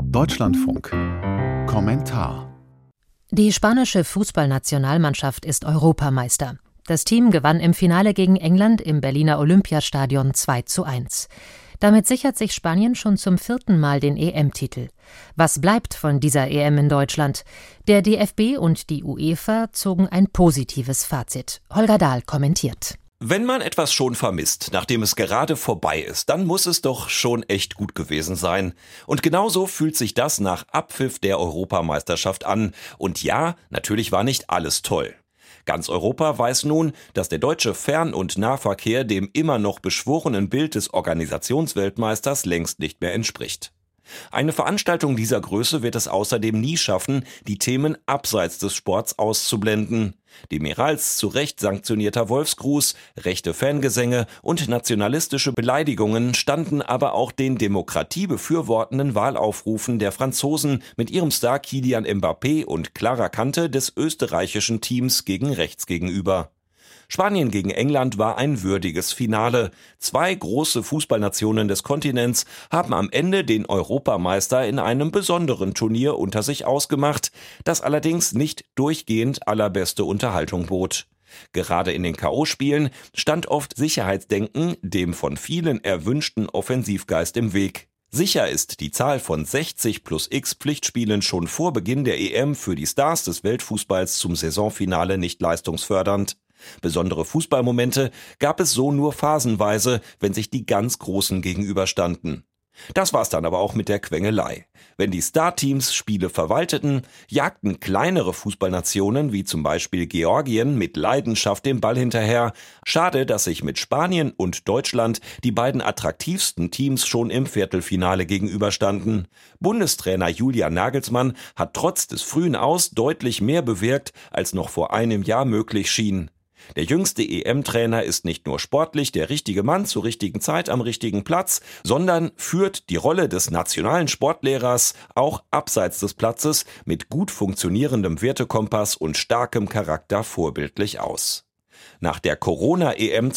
Deutschlandfunk. Kommentar. Die spanische Fußballnationalmannschaft ist Europameister. Das Team gewann im Finale gegen England im Berliner Olympiastadion 2:1. Damit sichert sich Spanien schon zum 4. Mal den EM-Titel. Was bleibt von dieser EM in Deutschland? Der DFB und die UEFA zogen ein positives Fazit. Holger Dahl kommentiert. Wenn man etwas schon vermisst, nachdem es gerade vorbei ist, dann muss es doch schon echt gut gewesen sein. Und genauso fühlt sich das nach Abpfiff der Europameisterschaft an. Und ja, natürlich war nicht alles toll. Ganz Europa weiß nun, dass der deutsche Fern- und Nahverkehr dem immer noch beschworenen Bild des Organisationsweltmeisters längst nicht mehr entspricht. Eine Veranstaltung dieser Größe wird es außerdem nie schaffen, die Themen abseits des Sports auszublenden. Dem mehr als zu Recht sanktionierter Wolfsgruß, rechte Fangesänge und nationalistische Beleidigungen standen aber auch den demokratiebefürwortenden Wahlaufrufen der Franzosen mit ihrem Star Kylian Mbappé und klarer Kante des österreichischen Teams gegen rechts gegenüber. Spanien gegen England war ein würdiges Finale. 2 große Fußballnationen des Kontinents haben am Ende den Europameister in einem besonderen Turnier unter sich ausgemacht, das allerdings nicht durchgehend allerbeste Unterhaltung bot. Gerade in den K.O.-Spielen stand oft Sicherheitsdenken dem von vielen erwünschten Offensivgeist im Weg. Sicher ist die Zahl von 60 plus X Pflichtspielen schon vor Beginn der EM für die Stars des Weltfußballs zum Saisonfinale nicht leistungsfördernd. Besondere Fußballmomente gab es so nur phasenweise, wenn sich die ganz Großen gegenüberstanden. Das war's dann aber auch mit der Quengelei. Wenn die Starteams Spiele verwalteten, jagten kleinere Fußballnationen wie zum Beispiel Georgien mit Leidenschaft dem Ball hinterher. Schade, dass sich mit Spanien und Deutschland die beiden attraktivsten Teams schon im Viertelfinale gegenüberstanden. Bundestrainer Julian Nagelsmann hat trotz des frühen Aus deutlich mehr bewirkt, als noch vor einem Jahr möglich schien. Der jüngste EM-Trainer ist nicht nur sportlich der richtige Mann zur richtigen Zeit am richtigen Platz, sondern führt die Rolle des nationalen Sportlehrers auch abseits des Platzes mit gut funktionierendem Wertekompass und starkem Charakter vorbildlich aus. Nach der Corona-EM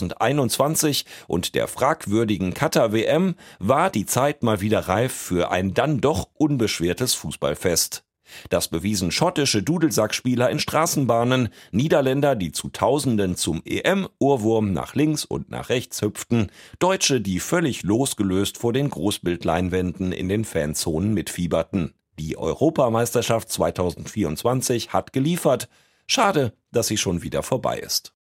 2021 und der fragwürdigen Katar-WM war die Zeit mal wieder reif für ein dann doch unbeschwertes Fußballfest. Das bewiesen schottische Dudelsackspieler in Straßenbahnen, Niederländer, die zu Tausenden zum EM-Ohrwurm nach links und nach rechts hüpften, Deutsche, die völlig losgelöst vor den Großbildleinwänden in den Fanzonen mitfieberten. Die Europameisterschaft 2024 hat geliefert. Schade, dass sie schon wieder vorbei ist.